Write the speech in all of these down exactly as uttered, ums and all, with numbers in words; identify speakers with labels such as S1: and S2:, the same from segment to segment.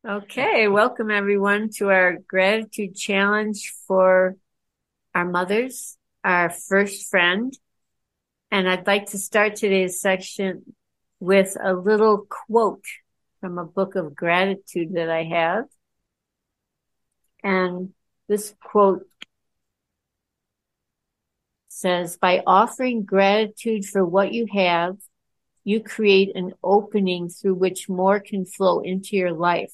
S1: Okay, welcome everyone to our gratitude challenge for our mothers, our first friend. And I'd like to start today's section with a little quote from a book of gratitude that I have. And this quote says, "By offering gratitude for what you have, you create an opening through which more can flow into your life."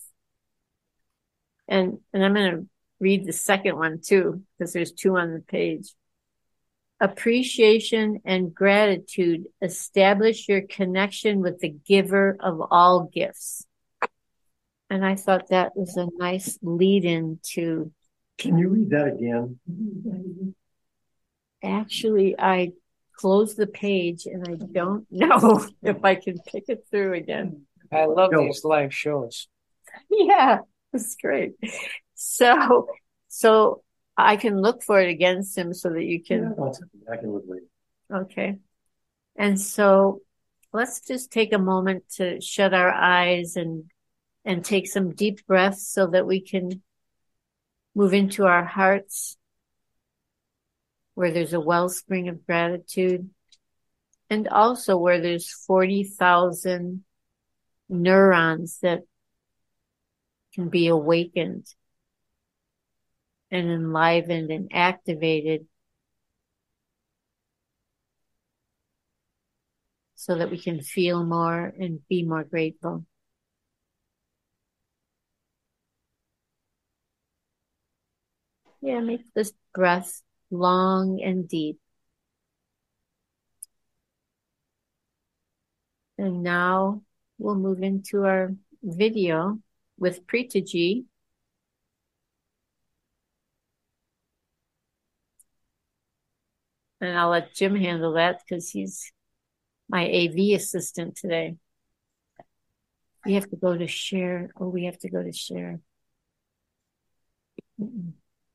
S1: And, and I'm going to read the second one too, because there's two on the page. "Appreciation and gratitude establish your connection with the giver of all gifts." And I thought that was a nice lead-in to...
S2: Can you read that again?
S1: Actually, I closed the page and I don't know if I can pick it through again.
S3: I love
S2: No.
S3: these live shows.
S1: Yeah, it's great. So, so I can look for it again, Sim, so that you can...
S2: Yeah, I can look later.
S1: Okay. And so let's just take a moment to shut our eyes and and take some deep breaths so that we can move into our hearts where there's a wellspring of gratitude, and also where there's forty thousand neurons that can be awakened and enlivened and activated so that we can feel more and be more grateful. Yeah, make this breath long and deep. And now we'll move into our video with Preetaji. And I'll let Jim handle that because he's my A V assistant today. We have to go to share. Oh, we have to go to share. Mm-mm.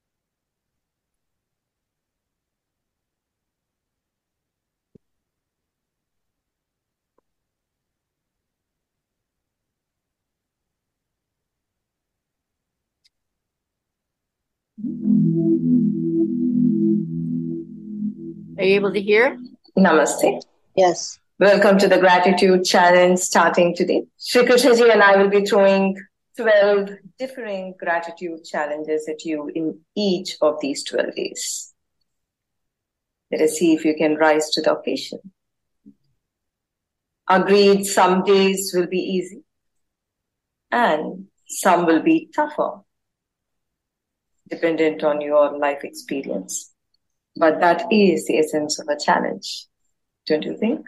S1: Are you able to hear?
S4: Namaste.
S5: Yes.
S4: Welcome to the Gratitude Challenge starting today. Shri Krishnaji and I will be throwing twelve differing gratitude challenges at you in each of these twelve days. Let us see if you can rise to the occasion. Agreed, some days will be easy and some will be tougher, dependent on your life experience. But that is the essence of a challenge, don't you think?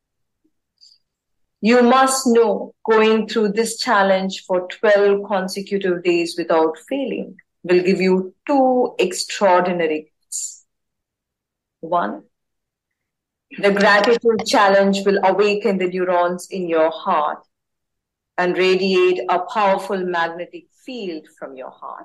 S4: You must know going through this challenge for twelve consecutive days without failing will give you two extraordinary gifts. One, the gratitude challenge will awaken the neurons in your heart and radiate a powerful magnetic field from your heart.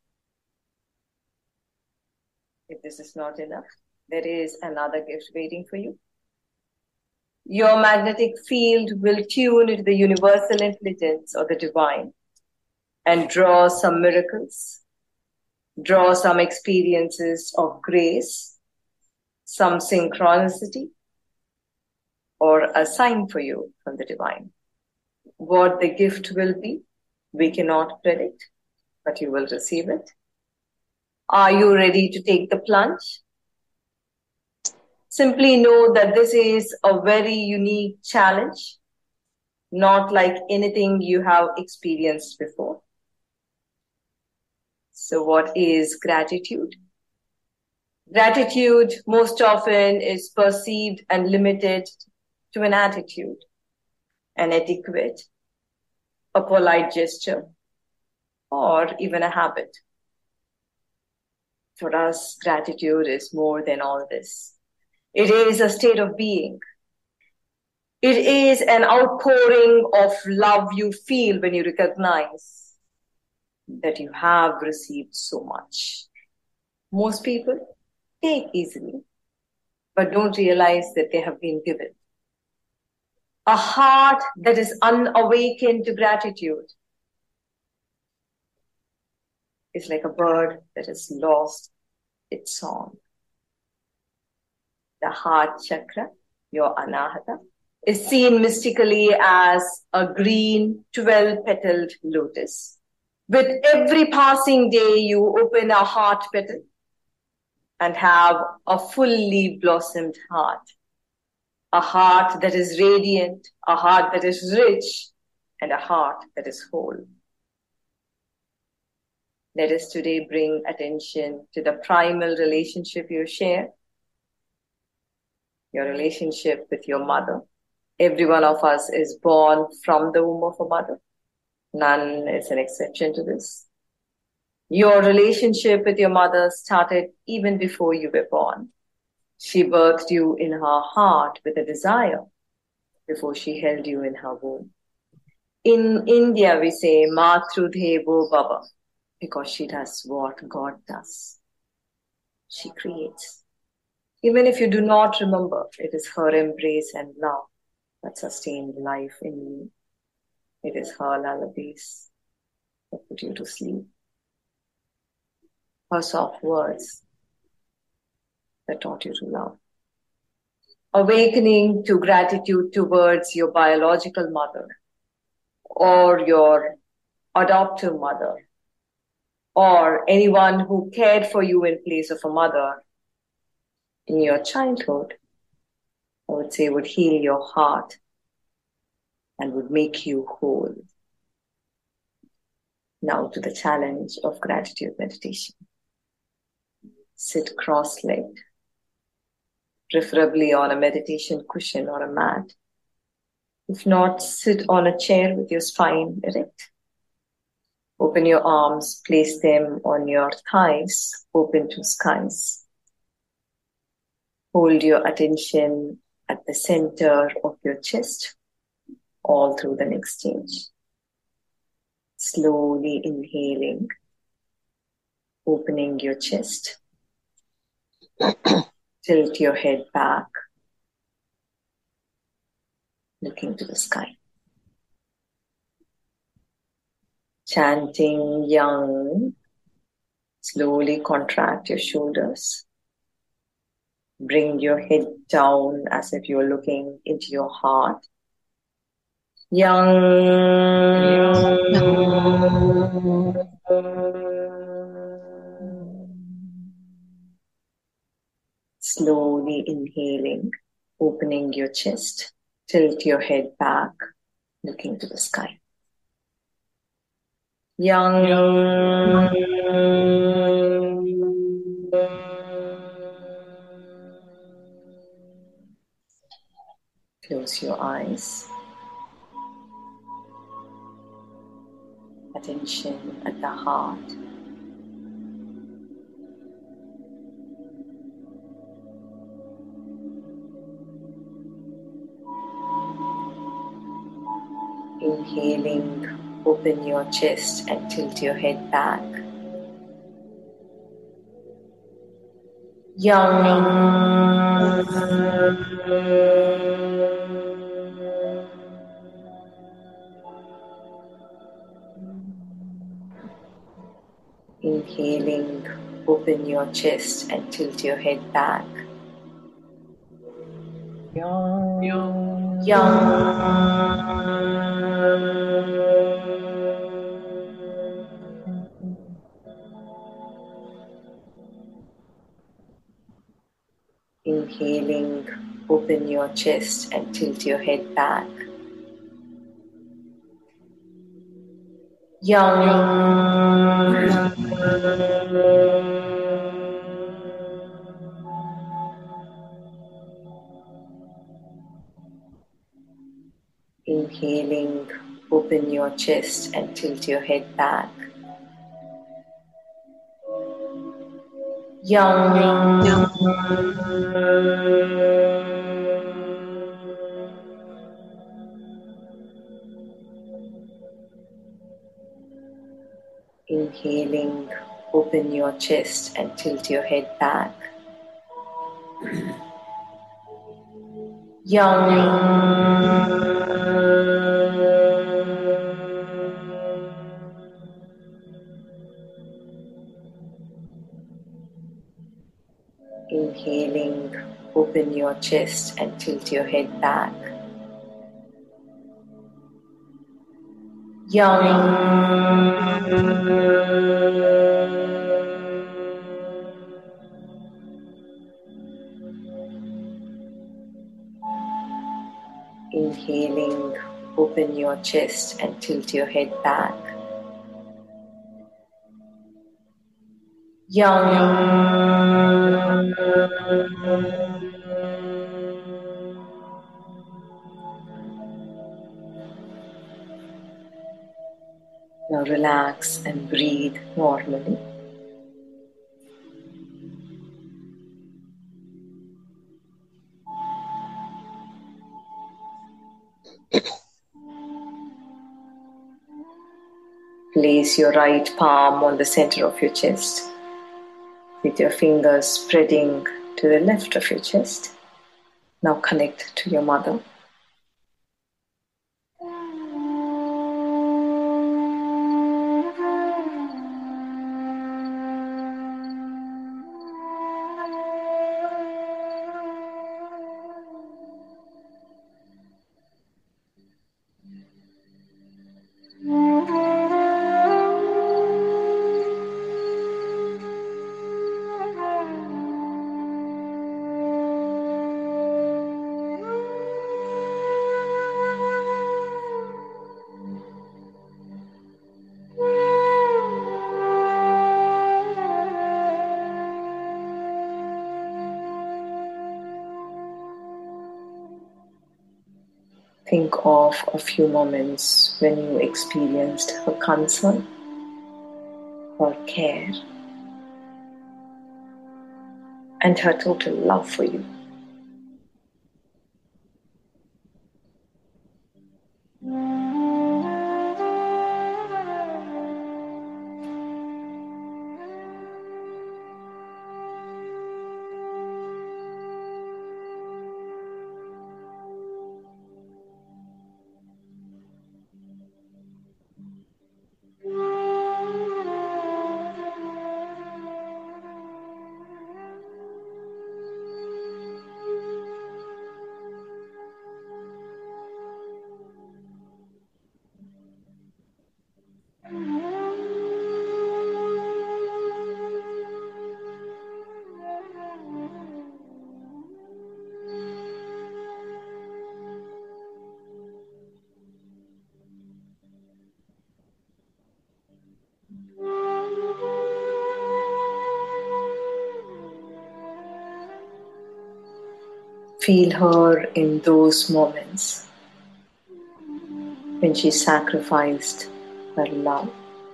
S4: If this is not enough, there is another gift waiting for you. Your magnetic field will tune into the universal intelligence or the divine and draw some miracles, draw some experiences of grace, some synchronicity, or a sign for you from the divine. What the gift will be, we cannot predict, but you will receive it. Are you ready to take the plunge? Simply know that this is a very unique challenge, not like anything you have experienced before. So what is gratitude? Gratitude most often is perceived and limited to an attitude, an etiquette, a polite gesture, or even a habit. For us, gratitude is more than all this. It is a state of being. It is an outpouring of love you feel when you recognize that you have received so much. Most people take easily, but don't realize that they have been given. A heart that is unawakened to gratitude is like a bird that has lost its song. The heart chakra, your anahata, is seen mystically as a green twelve-petaled lotus. With every passing day, you open a heart petal and have a fully blossomed heart. A heart that is radiant, a heart that is rich, and a heart that is whole. Let us today bring attention to the primal relationship you share, your relationship with your mother. Every one of us is born from the womb of a mother. None is an exception to this. Your relationship with your mother started even before you were born. She birthed you in her heart with a desire before she held you in her womb. In India, we say Matrudevo Baba, because she does what God does. She creates. Even if you do not remember, it is her embrace and love that sustained life in you. It is her lullabies that put you to sleep. Her soft words that taught you to love. Awakening to gratitude towards your biological mother or your adoptive mother or anyone who cared for you in place of a mother in your childhood, I would say would heal your heart and would make you whole. Now to the challenge of gratitude meditation. Sit cross-legged, preferably on a meditation cushion or a mat. If not, sit on a chair with your spine erect. Open your arms, place them on your thighs, open to skies. Hold your attention at the center of your chest, all through the next stage. Slowly inhaling, opening your chest. Tilt your head back, looking to the sky. Chanting Yang, slowly contract your shoulders. Bring your head down as if you're looking into your heart. Yang. Slowly inhaling, opening your chest. Tilt your head back, looking to the sky. Yang. Close your eyes. Attention at the heart. Inhaling, open your chest and tilt your head back. Yang. Inhaling, open your chest and tilt your head back. Yang. Yang. Inhaling, open your chest and tilt your head back. Yang. Inhaling, open your chest and tilt your head back. Yang. Inhaling, open your chest and tilt your head back. Yang. Inhaling, open your chest and tilt your head back. Yang. Inhaling, open your chest and tilt your head back. Yang. Now relax and breathe normally. Place your right palm on the center of your chest, with your fingers spreading to the left of your chest. Now connect to your mother. Think of a few moments when you experienced her concern, her care, and her total love for you. Feel her in those moments when she sacrificed her love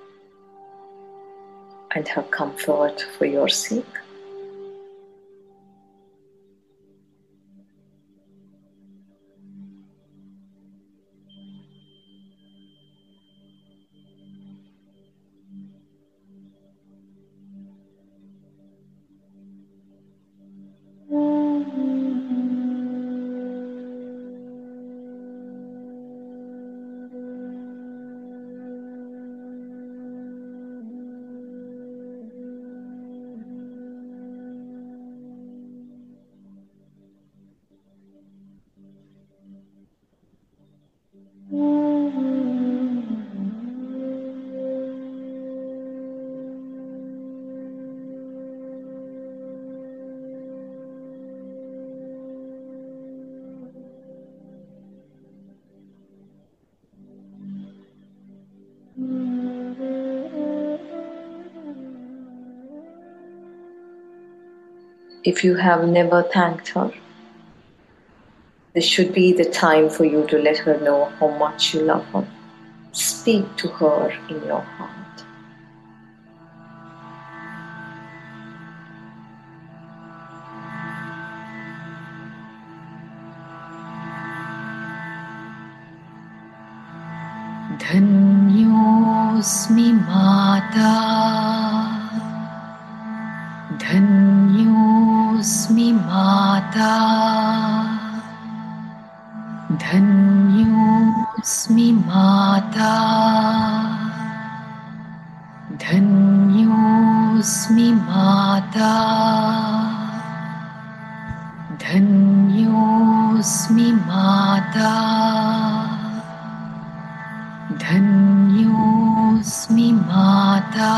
S4: and her comfort for your sake. If you have never thanked her, this should be the time for you to let her know how much you love her. Speak to her in your heart.
S3: धन्योऽस्मि Mata धन्योऽस्मि Mata धन्योऽस्मि Mata धन्योऽस्मि Mata धन्योऽस्मि Mata धन्योऽस्मि Mata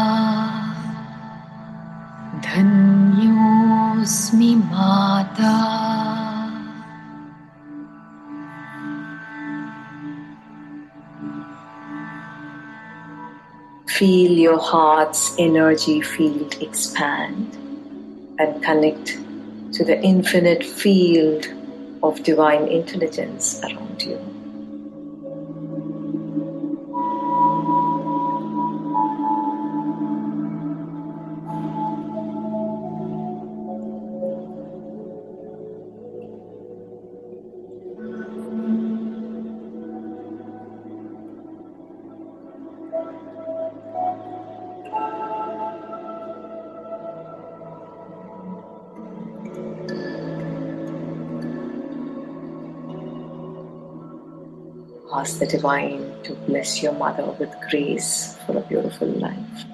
S3: धन्योऽस्मि Mata
S4: Feel your heart's energy field expand and connect to the infinite field of divine intelligence around you. Ask the divine to bless your mother with grace for a beautiful life.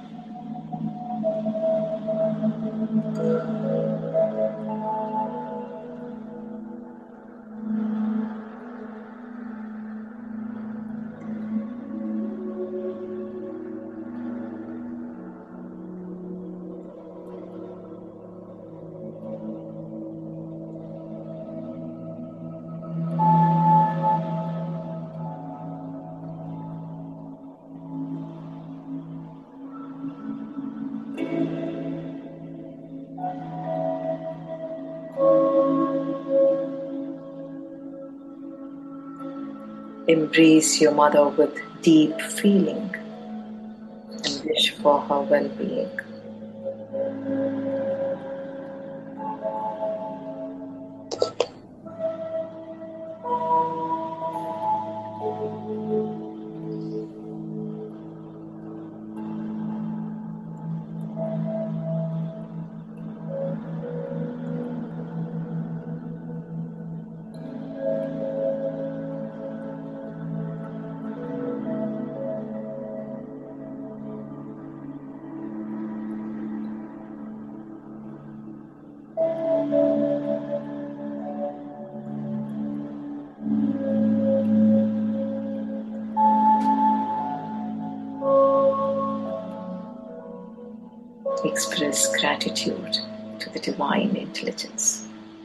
S4: Embrace your mother with deep feeling and wish for her well-being. Express gratitude to the divine intelligence.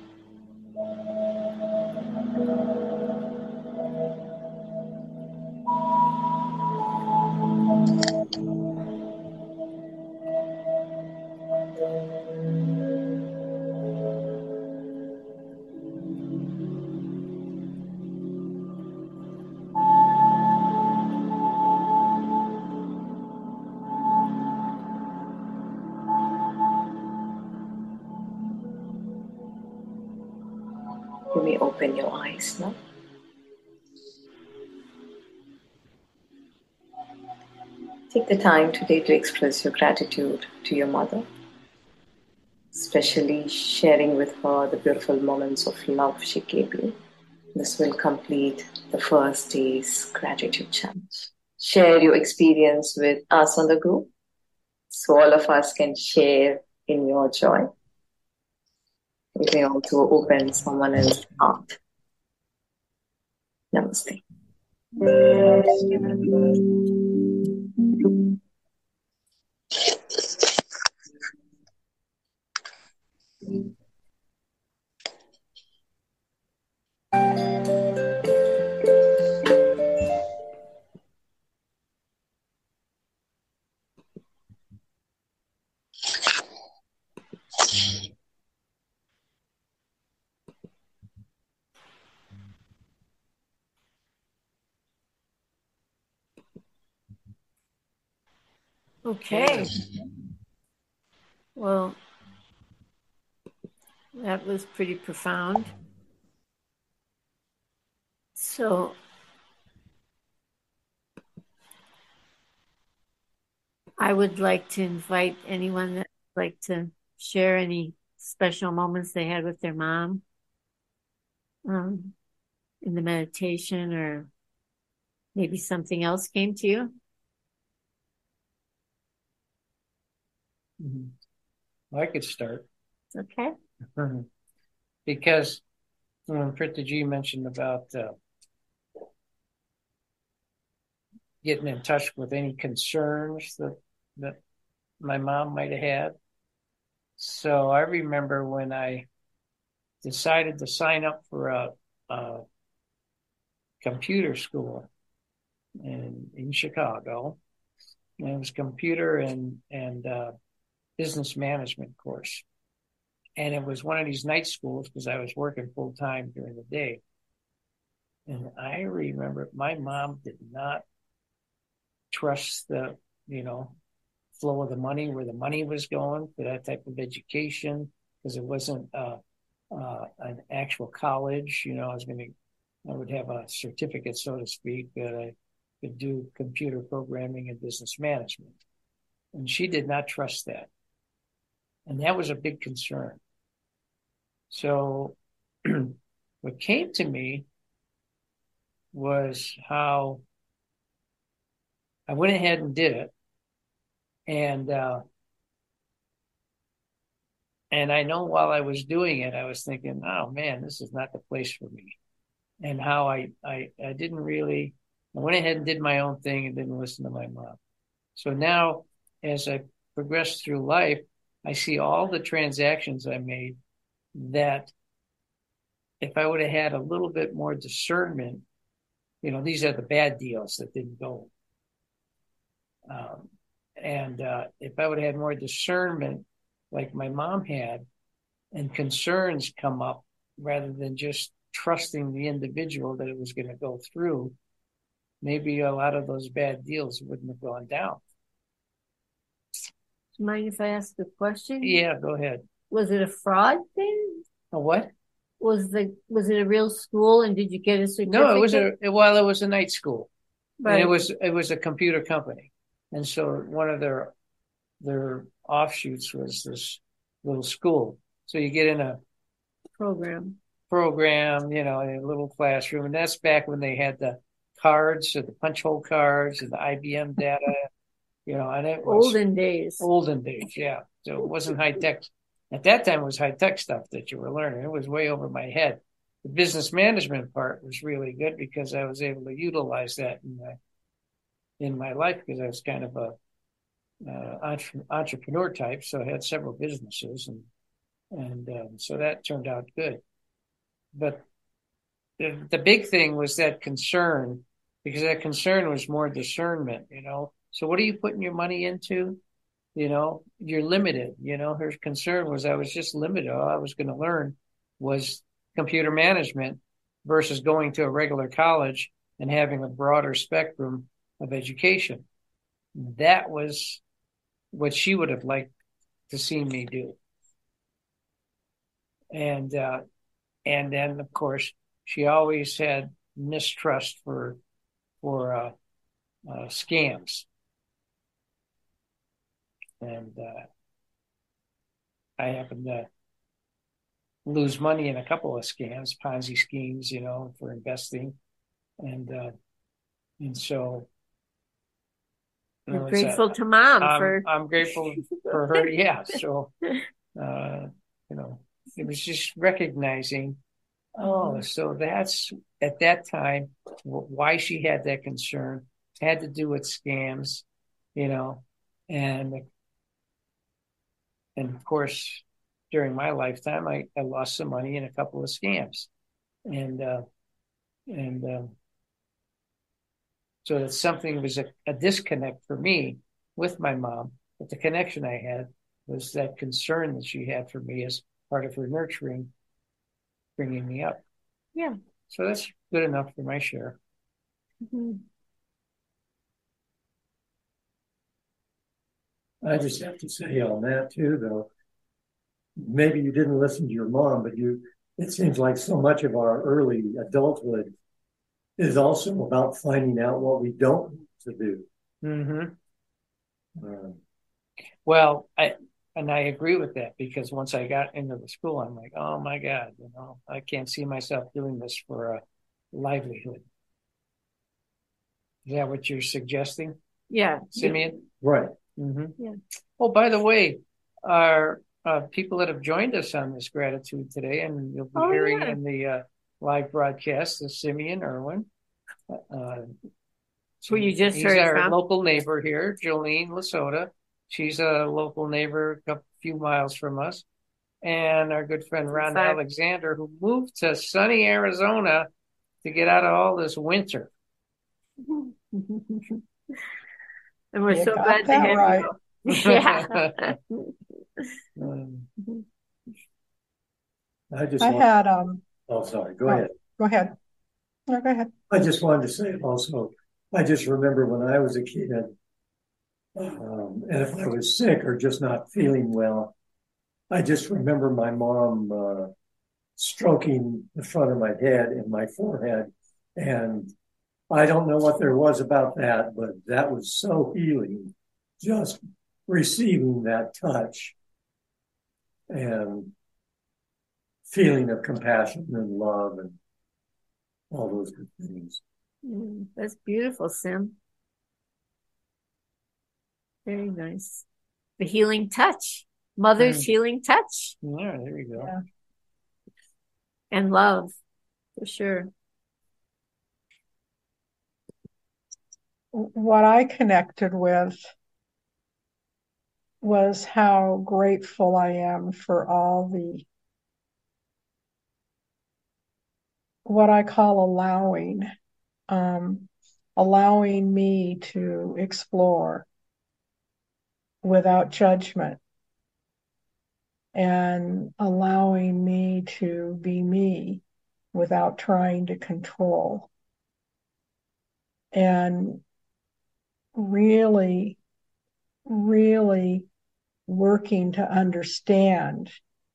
S4: You may open your eyes now. Take the time today to express your gratitude to your mother, especially sharing with her the beautiful moments of love she gave you. This will complete the first day's gratitude challenge. Share your experience with us on the group so all of us can share in your joy. You may also open someone else's heart. Namaste.
S1: Okay. Well, that was pretty profound. So I would like to invite anyone that would like to share any special moments they had with their mom um, in the meditation, or maybe something else came to you.
S2: Mm-hmm. I could start.
S1: Okay.
S5: because when Prita G mentioned about uh, getting in touch with any concerns that that my mom might have had. So I remember when I decided to sign up for a, a computer school in in Chicago. And it was computer and and uh, business management course, and it was one of these night schools because I was working full time during the day. And I remember my mom did not trust the you know flow of the money, where the money was going for that type of education, because it wasn't uh, uh, an actual college. You know, I was going to, I would have a certificate, so to speak, that I could do computer programming and business management. And she did not trust that. And that was a big concern. So what came to me was how I went ahead and did it. And, uh, and I know while I was doing it, I was thinking, oh man, this is not the place for me. And how I, I, I didn't really, I went ahead and did my own thing and didn't listen to my mom. So now, as I progress through life, I see all the transactions I made that if I would have had a little bit more discernment, you know, these are the bad deals that didn't go. Um, and uh, if I would have had more discernment like my mom had, and concerns come up rather than just trusting the individual that it was going to go through, maybe a lot of those bad deals wouldn't have gone down.
S1: Mind if I ask a question?
S5: Yeah, go ahead.
S1: Was it a fraud thing?
S5: A what?
S1: Was the was it a real school, and did you get a certificate?
S5: No, it was a well, it was a night school.
S1: Right.
S5: And it was it was a computer company, and so one of their their offshoots was this little school. So you get in a
S1: program,
S5: program, you know, in a little classroom, and that's back when they had the cards, or the punch hole cards, and the I B M data, you know, and it was
S1: olden days.
S5: Olden days, yeah. So it wasn't high tech. At that time, it was high tech stuff that you were learning. It was way over my head. The business management part was really good because I was able to utilize that in my in my life, because I was kind of a uh, entre- entrepreneur type, so I had several businesses, and and um, so that turned out good. But the the big thing was that concern, because that concern was more discernment, you know. So what are you putting your money into? You know, you're limited. You know, her concern was I was just limited. All I was going to learn was computer management versus going to a regular college and having a broader spectrum of education. That was what she would have liked to see me do. And, uh, and then of course, she always had mistrust for, for, uh, uh, scams. And, uh, I happened to lose money in a couple of scams, Ponzi schemes, you know, for investing. And, uh, and so, you know,
S1: I'm grateful
S5: a,
S1: to mom
S5: I'm,
S1: for.
S5: I'm grateful for her. Yeah. So, uh, you know, it was just recognizing, oh, so that's at that time why she had that concern. It had to do with scams, you know, and, and of course, during my lifetime, I, I lost some money in a couple of scams. And, uh, and, um, so that's something was a, a disconnect for me with my mom, but the connection I had was that concern that she had for me as part of her nurturing, bringing me up.
S1: Yeah.
S5: So that's good enough for my share.
S1: Mm-hmm.
S2: I just have to say on that too, though, maybe you didn't listen to your mom, but you, it seems like so much of our early adulthood is also about finding out what we don't need to do.
S5: Mm-hmm.
S2: Um,
S5: well, I, and I agree with that, because once I got into the school, I'm like, oh my God, you know, I can't see myself doing this for a livelihood. Is that what you're suggesting?
S1: Yeah.
S5: Simeon?
S2: Right.
S5: Mm-hmm.
S1: Yeah.
S5: Oh, by the way, our uh, people that have joined us on this gratitude today, and you'll be
S1: Oh,
S5: hearing
S1: yeah.
S5: in the uh, live broadcast the Simeon Irwin. Uh,
S1: Who you just
S5: he's
S1: heard
S5: our
S1: from.
S5: local neighbor here, Jolene Lasota. She's a local neighbor, a couple few miles from us. And our good friend Ron
S1: Five.
S5: Alexander, who moved to sunny Arizona to get out of all this winter.
S1: And we're
S6: You
S1: so
S6: got
S1: glad to
S6: that
S1: have
S6: right.
S1: you. Yeah.
S5: Um,
S2: I just
S6: I
S2: want,
S6: had um
S2: oh, sorry, go
S6: oh,
S2: ahead.
S6: go ahead. No, go ahead.
S2: I just wanted to say also, I just remember when I was a kid, um, and if I was sick or just not feeling well, I just remember my mom uh, stroking the front of my head and my forehead. And I don't know what there was about that, but that was so healing, just receiving that touch and feeling of compassion and love and all those good things.
S1: Mm, that's beautiful, Sim. Very nice. The healing touch. Mother's
S5: Mm.
S1: healing touch
S5: yeah, there you go.
S6: Yeah.
S1: and love, for sure.
S6: What I connected with was how grateful I am for all the what I call allowing, um, allowing me to explore without judgment and allowing me to be me without trying to control. And really, really working to understand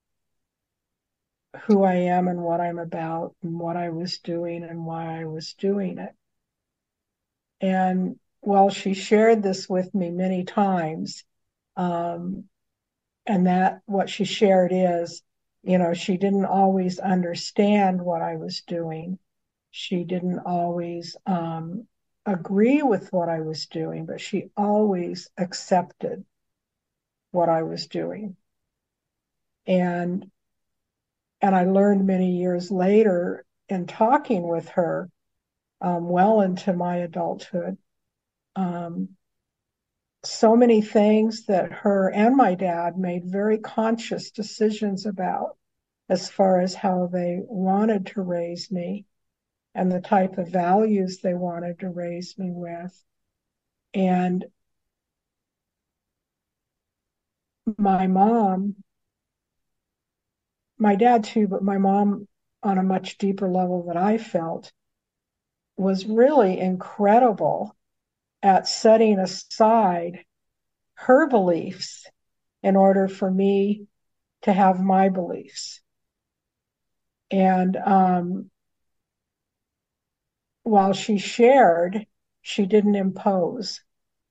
S6: who I am and what I'm about and what I was doing and why I was doing it. And while she shared this with me many times, um, and that what she shared is, you know, she didn't always understand what I was doing. She didn't always um, agree with what I was doing, but she always accepted what I was doing. And and I learned many years later in talking with her, um, well into my adulthood, um, so many things that her and my dad made very conscious decisions about as far as how they wanted to raise me and the type of values they wanted to raise me with. And my mom, my dad too, but my mom on a much deeper level that I felt, was really incredible at setting aside her beliefs in order for me to have my beliefs. And um, while she shared, she didn't impose.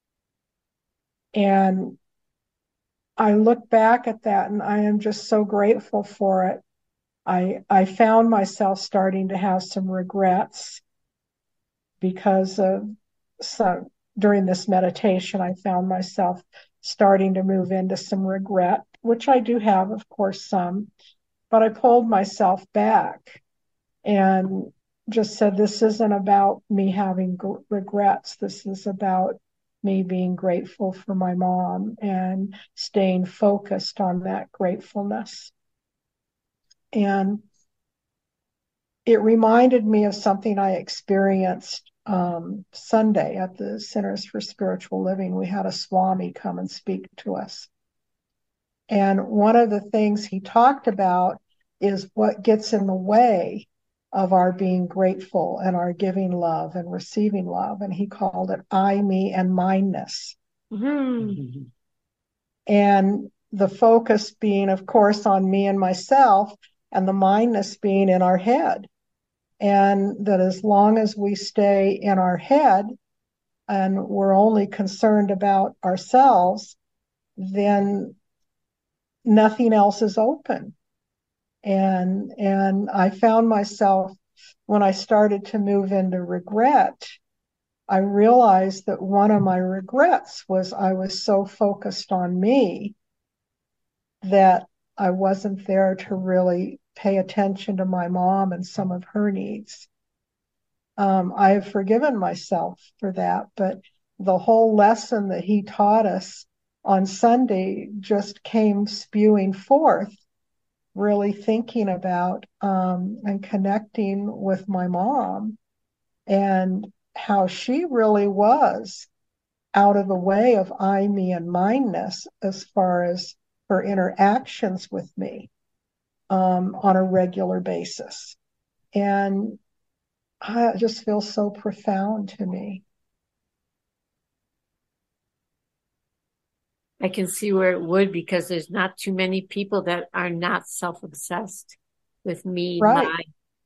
S6: And I look back at that and I am just so grateful for it. I, I found myself starting to have some regrets because of some, during this meditation, I found myself starting to move into some regret, which I do have, of course, some, but I pulled myself back and just said, this isn't about me having regrets. This is about me being grateful for my mom and staying focused on that gratefulness. And it reminded me of something I experienced um, Sunday at the Centers for Spiritual Living. We had a Swami come and speak to us. And one of the things he talked about is what gets in the way of our being grateful and our giving love and receiving love. And he called it I, me, and mineness.
S1: Mm-hmm.
S6: And the focus being, of course, on me and myself, and the mineness being in our head. And that as long as we stay in our head and we're only concerned about ourselves, then nothing else is open. And and I found myself, when I started to move into regret, I realized that one of my regrets was I was so focused on me that I wasn't there to really pay attention to my mom and some of her needs. Um, I have forgiven myself for that, but the whole lesson that he taught us on Sunday just came spewing forth, really thinking about um, and connecting with my mom and how she really was out of the way of I, me, and mineness as far as her interactions with me um, on a regular basis. And I, it just feels so profound to me.
S1: I can see where it would, because there's not too many people that are not self-obsessed with me,
S6: Right.
S1: my,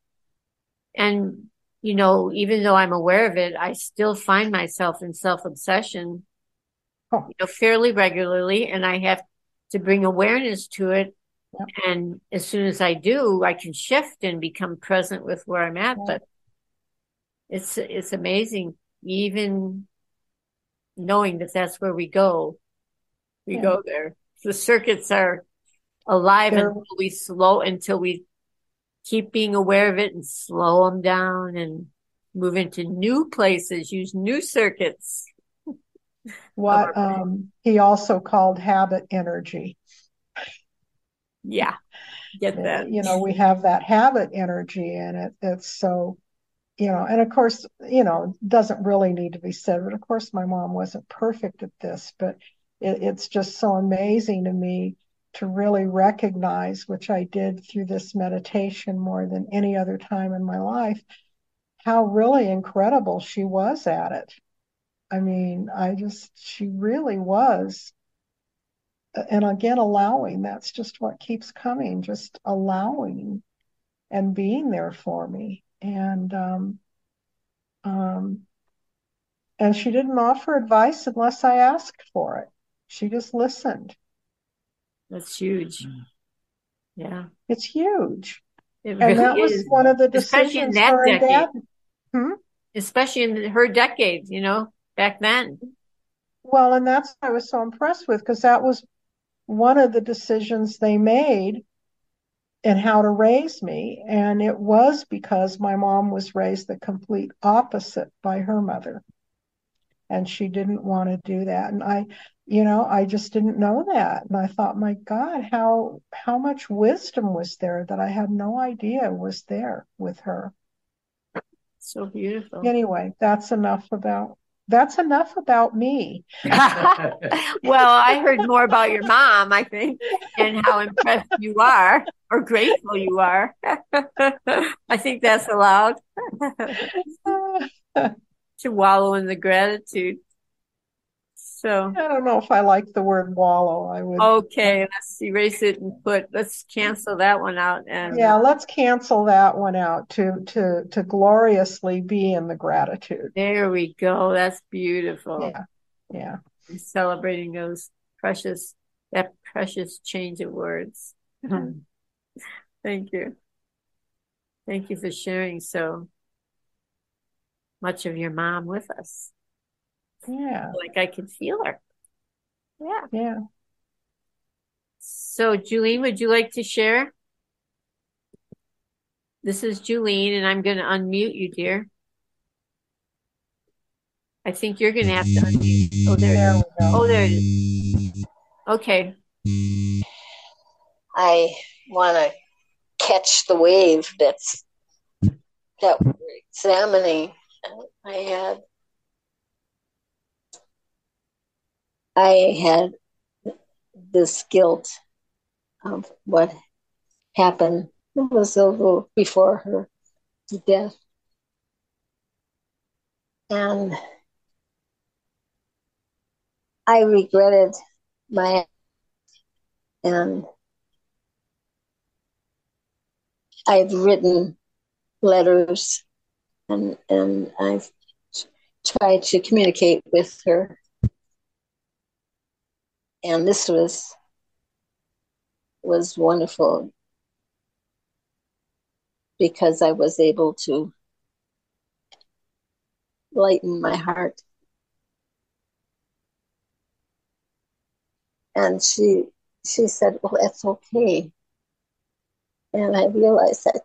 S1: and, you know, even though I'm aware of it, I still find myself in self-obsession,
S6: Oh.
S1: you know, fairly regularly, and I have to bring awareness to it.
S6: Yep.
S1: And as soon as I do, I can shift and become present with where I'm at.
S6: Yeah.
S1: But it's, it's amazing, even knowing that that's where we go. We
S6: Yeah.
S1: go there. The circuits are alive
S6: They're-
S1: until we slow, until we keep being aware of it and slow them down and move into new places, use new circuits.
S6: what um, he also called habit energy.
S1: Yeah, get that.
S6: You know, we have that habit energy, and it, it's so, you know, and of course, you know, doesn't really need to be said, but of course, my mom wasn't perfect at this, but it, it's just so amazing to me to really recognize, which I did through this meditation more than any other time in my life, how really incredible she was at it. I mean, I just, she really was. And again, allowing, that's just what keeps coming, just allowing and being there for me. And, um, um, and she didn't offer advice unless I asked for it. She just listened.
S1: That's huge. Yeah.
S6: It's huge.
S1: It
S6: And
S1: really
S6: that was
S1: is.
S6: one of the
S1: Especially in
S6: decisions
S1: that
S6: her and
S1: decade.
S6: Dad. Hmm?
S1: Especially in her decade, you know, back then.
S6: Well, and that's what I was so impressed with, because that was one of the decisions they made in how to raise me. And it was because my mom was raised the complete opposite by her mother. And she didn't want to do that. And I, you know, I just didn't know that. And I thought, my God, how how much wisdom was there that I had no idea was there with her.
S1: So beautiful.
S6: Anyway, that's enough about that's enough about me.
S1: Well, I heard more about your mom, I think, and how impressed you are or grateful you are. I think that's allowed to wallow in the gratitude. So,
S6: I don't know if I like the word wallow. I would.
S1: okay, let's erase it and put, let's cancel that one out. And
S6: Yeah, let's cancel that one out to to to gloriously be in the gratitude.
S1: there we go. That's beautiful.
S6: Yeah, yeah.
S1: I'm celebrating those precious, that precious change of words. Thank you. Thank you for sharing so much of your mom with us.
S6: Yeah.
S1: Like I can feel her. Yeah.
S6: Yeah.
S1: So, Julene, would you like to share? This is Julene, and I'm going to unmute you, dear. I think you're going to have to unmute. Oh, there,
S6: there
S1: it is.
S6: we go.
S1: Oh, there it is. Okay.
S7: I want to catch the wave that's that we're examining. I had I had this guilt of what happened. It was a little before her death. And I regretted my and I've written letters and and I've tried to communicate with her. And this was was wonderful because I was able to lighten my heart. And she she said, well, that's okay. And I realized that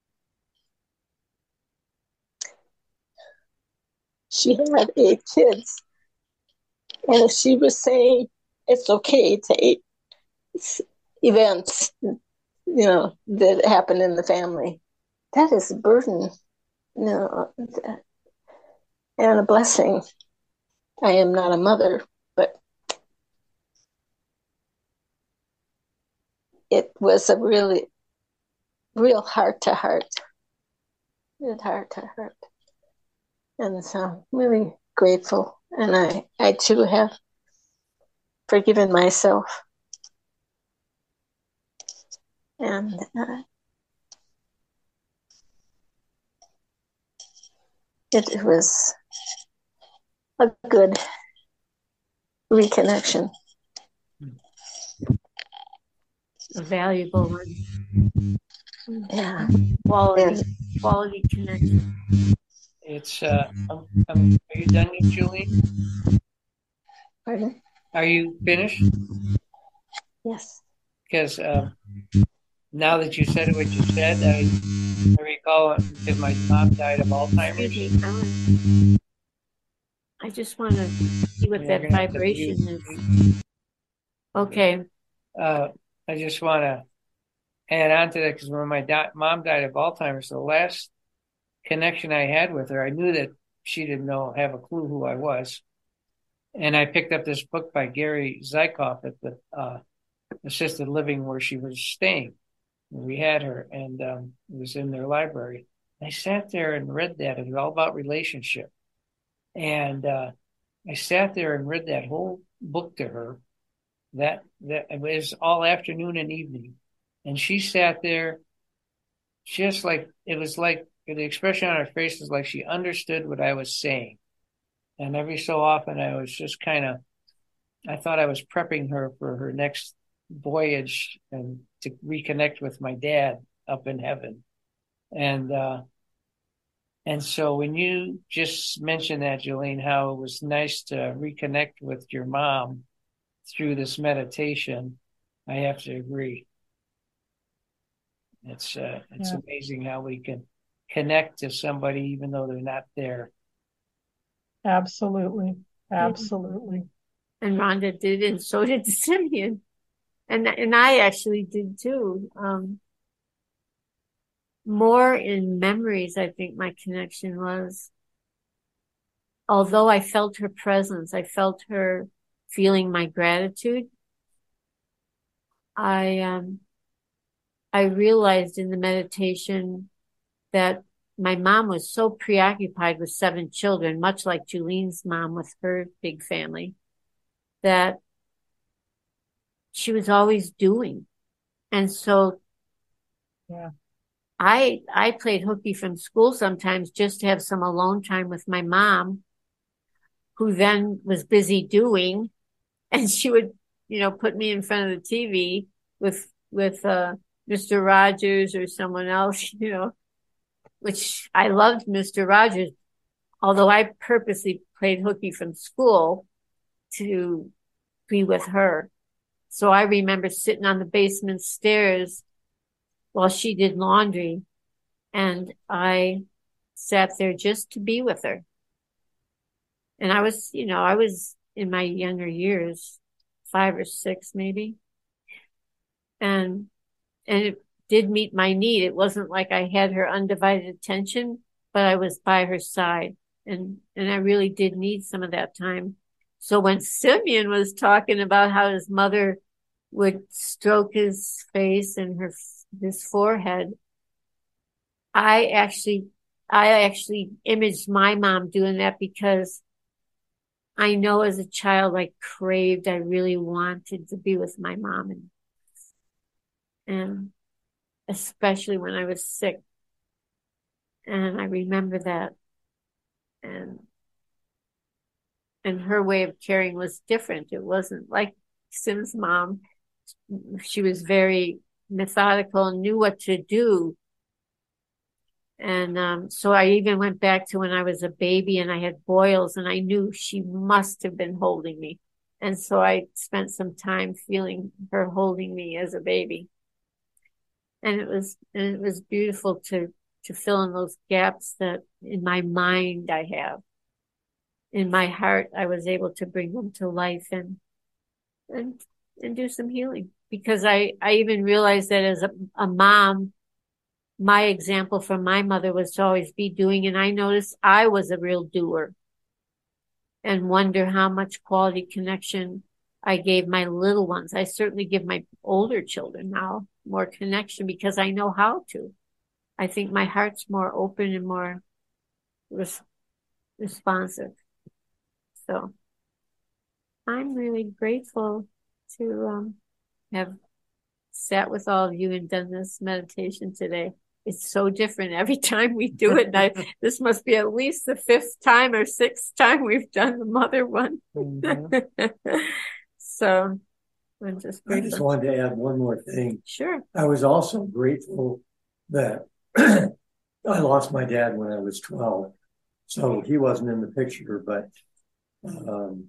S7: she had eight kids. And she was saying it's okay to eight events, you know, that happen in the family. That is a burden, you know, and a blessing. I am not a mother, but it was a really, real heart to heart, real heart to heart. And so I'm really grateful. And I, I too have forgiven myself. And uh, it was a good reconnection.
S1: A valuable one.
S7: Yeah.
S1: Quality, quality connection.
S5: It's, uh, um, um, are you done yet, Julie?
S7: Pardon?
S5: Are you finished?
S7: Yes.
S5: Because um, now that you said what you said, I, I recall that my mom died of Alzheimer's.
S1: Excuse me, I just want to see what
S5: You're
S1: that
S5: gonna have to
S1: vibration
S5: mute
S1: is.
S5: me.
S1: Okay.
S5: Uh, I just want to add on to that because when my di- mom died of Alzheimer's, the last connection I had with her, I knew that she didn't know, have a clue who I was. And I picked up this book by Gary Zykoff at the uh, assisted living where she was staying. We had her, and um, it was in their library. I sat there and read that. It was all about relationship. And uh, I sat there and read that whole book to her. That that it was all afternoon and evening. And she sat there just like, it was like the expression on her face was like she understood what I was saying. And every so often I was just kind of, I thought I was prepping her for her next voyage and to reconnect with my dad up in heaven. And, uh, and so when you just mentioned that, Jolene, how it was nice to reconnect with your mom through this meditation, I have to agree. It's, uh, it's
S6: Yeah.
S5: amazing how we can connect to somebody even though they're not there.
S6: Absolutely. Absolutely.
S1: And Rhonda did, and so did Simeon. And and I actually did too. Um, more in memories, I think my connection was. Although I felt her presence, I felt her feeling my gratitude. I um I realized in the meditation that my mom was so preoccupied with seven children, much like Julene's mom with her big family, that she was always doing. And so
S6: Yeah.
S1: I I played hooky from school sometimes just to have some alone time with my mom, who then was busy doing, and she would, you know, put me in front of the T V with with uh Mister Rogers or someone else, you know, which I loved Mister Rogers, although I purposely played hooky from school to be with her. So I remember sitting on the basement stairs while she did laundry, and I sat there just to be with her. And I was, you know, I was in my younger years, five or six maybe. And, and it did meet my need. It wasn't like I had her undivided attention, but I was by her side. And, and I really did need some of that time. So when Simeon was talking about how his mother would stroke his face and her, his forehead, I actually, I actually imaged my mom doing that because I know as a child, I craved, I really wanted to be with my mom, and, and especially when I was sick. And I remember that. And, and her way of caring was different. It wasn't like Sim's mom. She was very methodical and knew what to do. And um, so I even went back to when I was a baby and I had boils, and I knew she must have been holding me. And so I spent some time feeling her holding me as a baby. And it was, and it was beautiful to, to fill in those gaps that in my mind I have. In my heart, I was able to bring them to life and, and, and do some healing. Because I, I even realized that as a, a mom, my example from my mother was to always be doing, and I noticed I was a real doer, and wonder how much quality connection I gave my little ones. I certainly give my older children now more connection because I know how to. I think my heart's more open and more res- responsive. So I'm really grateful to um, have sat with all of you and done this meditation today. It's so different every time we do it. And I, this must be at least the fifth time or sixth time we've done the mother one. Mm-hmm. So I'm just grateful.
S2: I just wanted to add one more thing.
S1: Sure.
S2: I was also grateful that I lost my dad when I was twelve. So he wasn't in the picture, but um,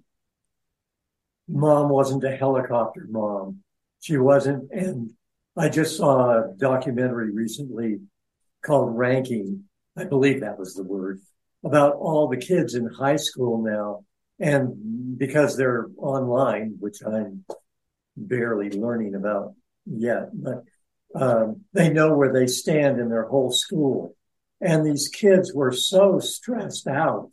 S2: mom wasn't a helicopter mom. She wasn't. And I just saw a documentary recently called Ranking. I believe that was the word, about all the kids in high school now. And because they're online, which I'm barely learning about yet, but um, they know where they stand in their whole school. And these kids were so stressed out.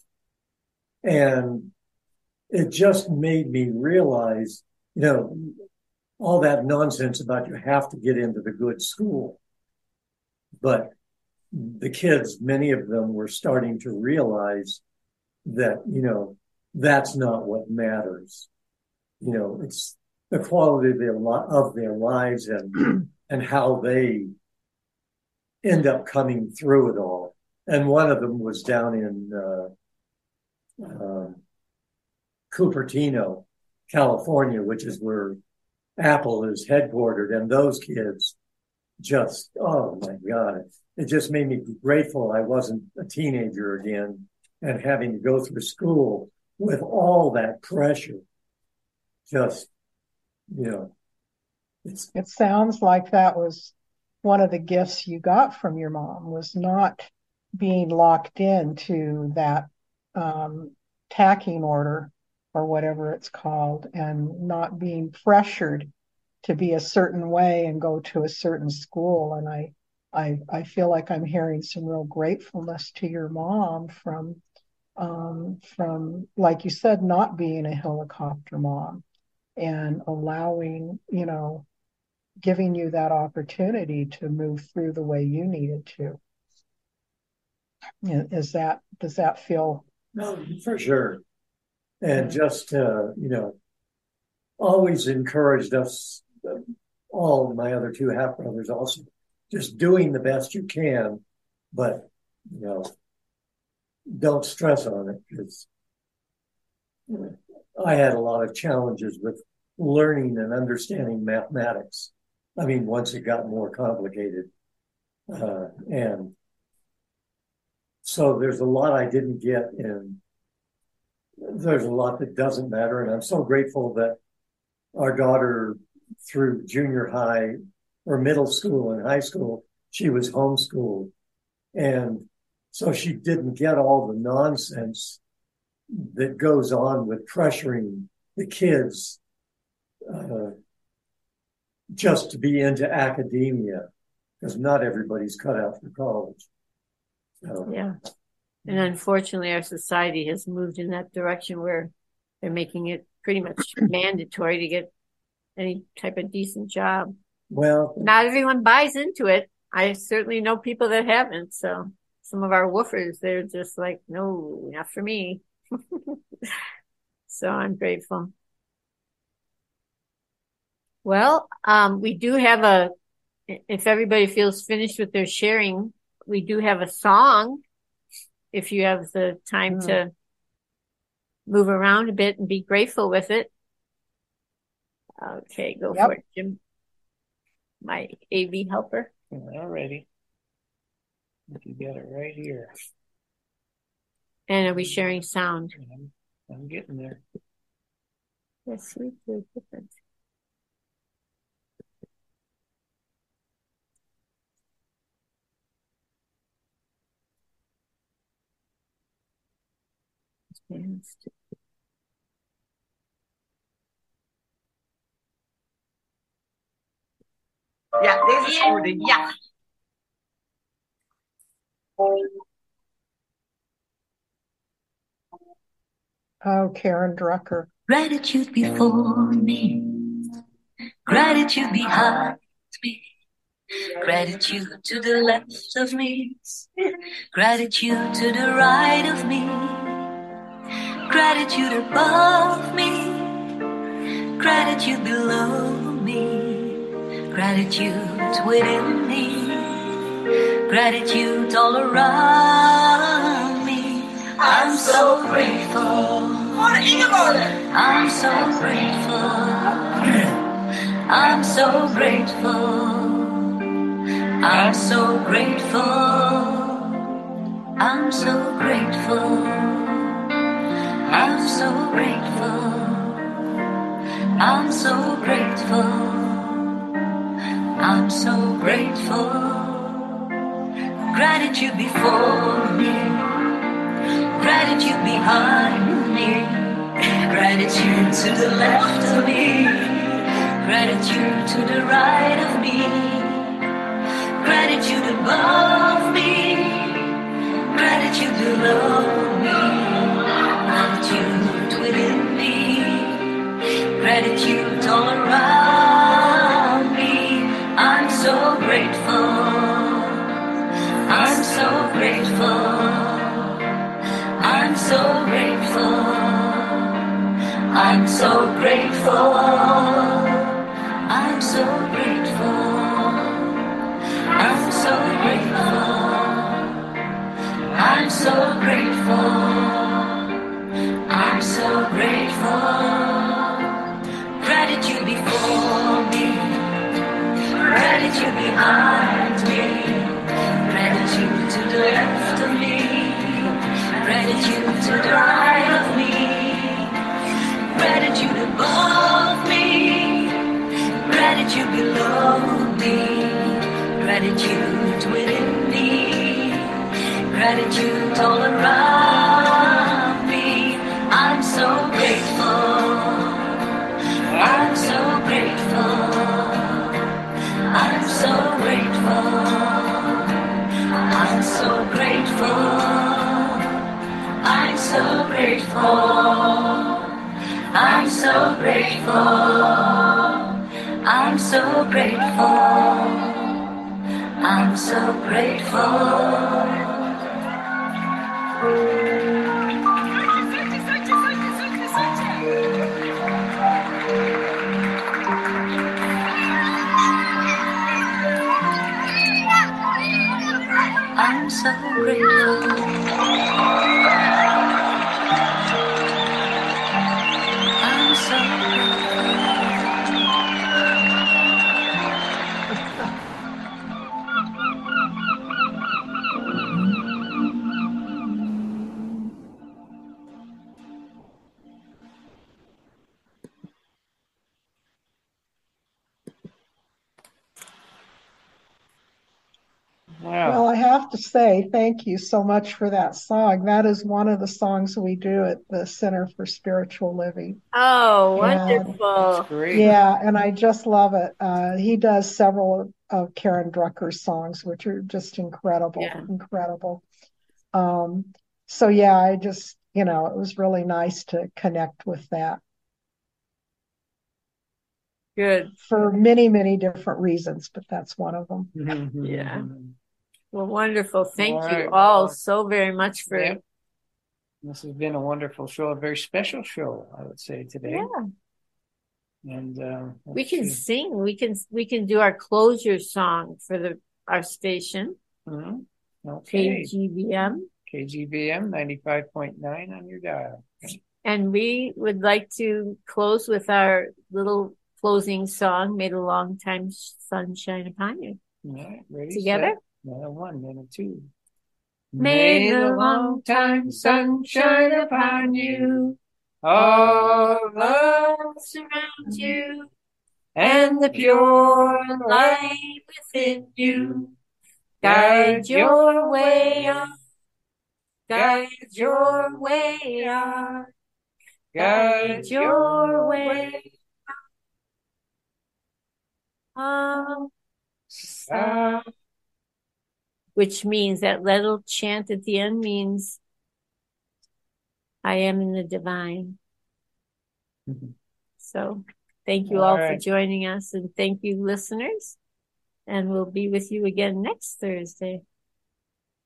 S2: And it just made me realize, you know, all that nonsense about you have to get into the good school. But the kids, many of them were starting to realize that, you know, that's not what matters. You know, it's the quality of their, of their lives and, and how they end up coming through it all. And one of them was down in uh, uh, Cupertino, California, which is where Apple is headquartered. And those kids just, oh my God, it just made me grateful I wasn't a teenager again and having to go through school with all that pressure. Just, you know, it's.
S6: It sounds like that was one of the gifts you got from your mom, was not being locked into that um, tacking order or whatever it's called, and not being pressured to be a certain way and go to a certain school. And I, I, I feel like I'm hearing some real gratefulness to your mom from, um, from, like you said, not being a helicopter mom and allowing, you know, giving you that opportunity to move through the way you needed to. Is that, does that feel?
S2: No, for sure. And just, uh, you know, always encouraged us, all my other two half brothers also, just doing the best you can, but, you know, don't stress on it, because I had a lot of challenges with learning and understanding mathematics. I mean, once it got more complicated. Uh, and so there's a lot I didn't get in. There's a lot that doesn't matter. And I'm so grateful that our daughter, through junior high or middle school and high school, she was homeschooled. And so she didn't get all the nonsense that goes on with pressuring the kids uh, just to be into academia, because not everybody's cut out for college. So,
S1: yeah. And unfortunately, our society has moved in that direction where they're making it pretty much mandatory to get any type of decent job.
S2: Well,
S1: not everyone buys into it. I certainly know people that haven't. So some of our woofers, they're just like, no, not for me. So I'm grateful. Well, um, we do have a, if everybody feels finished with their sharing, we do have a song. If you have the time mm. to move around a bit and be grateful with it. Okay, go yep. for it, Jim. My A V helper.
S5: All righty. You got it right here.
S1: And are we sharing sound?
S5: I'm, I'm getting there.
S1: Yes, we do different.
S8: Ja, deze is goed. Ja.
S6: Oh, Karen Drucker.
S3: Gratitude before me, gratitude behind me, gratitude to the left of me, gratitude to the right of me, gratitude above me, gratitude below me, gratitude within me, gratitude all around me. I'm so grateful. I'm so grateful. I'm so grateful. I'm so grateful. I'm so grateful. I'm so grateful. I'm so grateful. I'm so grateful. Gratitude before me, gratitude behind me, gratitude to the left of me, gratitude to the right of me, gratitude above me, gratitude below me, gratitude within me, gratitude all around me. I'm so grateful. I'm so grateful. I'm so grateful. I'm so grateful. I'm so grateful. I'm so grateful. I'm so grateful. I'm so grateful. Gratitude before me, gratitude behind me, gratitude to the left of me, gratitude to the right of me, gratitude above me, gratitude below me, gratitude within me, gratitude all around me. I'm so grateful. I'm so grateful. I'm so grateful. I'm so grateful. I'm so grateful. I'm so grateful. I'm so grateful. I'm so grateful. I'm so grateful. I'm so
S5: Wow.
S6: Well, I have to say, thank you so much for that song. That is one of the songs we do at the Center for Spiritual Living.
S1: Oh,
S6: And
S1: wonderful.
S5: Great.
S6: yeah, and I just love it. Uh, he does several of, of Karen Drucker's songs, which are just incredible,
S1: Yeah.
S6: incredible. Um, so yeah, I just, you know, it was really nice to connect with that
S1: Good.
S6: for many, many different reasons, but that's one of them.
S1: Yeah. Well, wonderful. Thank
S5: All
S1: you
S5: right.
S1: all so very much for
S5: Yep. This has been a wonderful show, a very special show, I would say, today.
S1: yeah.
S5: And uh,
S1: We
S5: let's
S1: can
S5: see.
S1: sing. We can we can do our closure song for the our station,
S5: Mhm.
S1: K
S5: Okay.
S1: G V M.
S5: K G V M ninety-five point nine on your dial.
S1: And we would like to close with our little closing song, May the Long Time Sun Shine Upon You.
S5: All right. Ready?
S1: Together?
S5: Set. Now one, then a two.
S1: May the long time sun shine upon you.
S5: All love surrounds you, and the pure light within you guide your way on, guide your way on, guide your way on. Uh, which means that little chant at the end means I am in the divine. Mm-hmm. So thank you all, all right. for joining us, and thank you, listeners. And we'll be with you again next Thursday.